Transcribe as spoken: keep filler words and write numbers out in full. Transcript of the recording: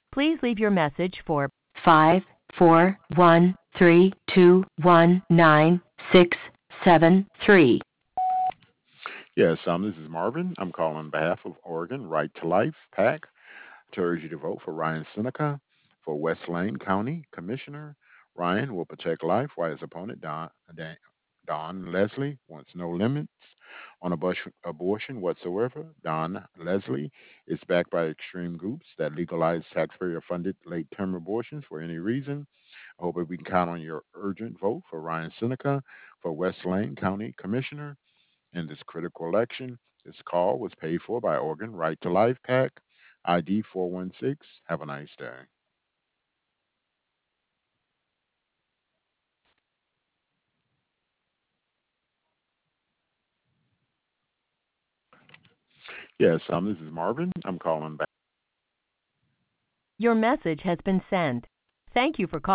Please leave your message for five four one three two one nine six seven three. Yes, um, this is Marvin. I'm calling on behalf of Oregon Right to Life PAC to urge you to vote for Ryan Seneca for West Lane County Commissioner. Ryan will protect life while his opponent, Don, Dan, Don Leslie, wants no limits on abortion, abortion whatsoever. Don Leslie is backed by extreme groups that legalize taxpayer funded late term abortions for any reason. I hope that we can count on your urgent vote for Ryan Seneca for West Lane County Commissioner in this critical election. This call was paid for by Oregon Right to Life PAC, I D four one six. Have a nice day. Yes, um, this is Marvin. I'm calling back. Your message has been sent. Thank you for calling.